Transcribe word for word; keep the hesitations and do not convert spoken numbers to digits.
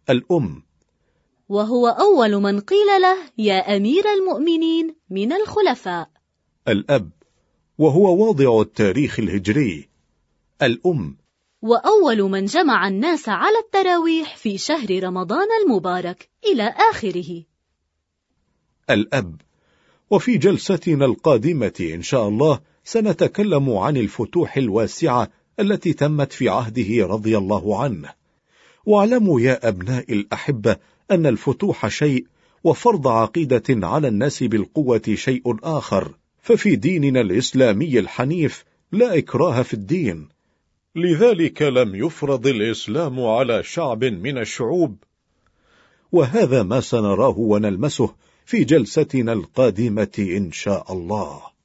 الأم، وهو أول من قيل له يا أمير المؤمنين من الخلفاء. الأب، وهو واضع التاريخ الهجري. الأم، وأول من جمع الناس على التراويح في شهر رمضان المبارك إلى آخره. الأب. وفي جلستنا القادمة إن شاء الله سنتكلم عن الفتوح الواسعة التي تمت في عهده رضي الله عنه. واعلموا يا أبناء الأحبة أن الفتوح شيء، وفرض عقيدة على الناس بالقوة شيء آخر، ففي ديننا الإسلامي الحنيف لا إكراه في الدين، لذلك لم يفرض الإسلام على شعب من الشعوب. وهذا ما سنراه ونلمسه في جلستنا القادمة إن شاء الله.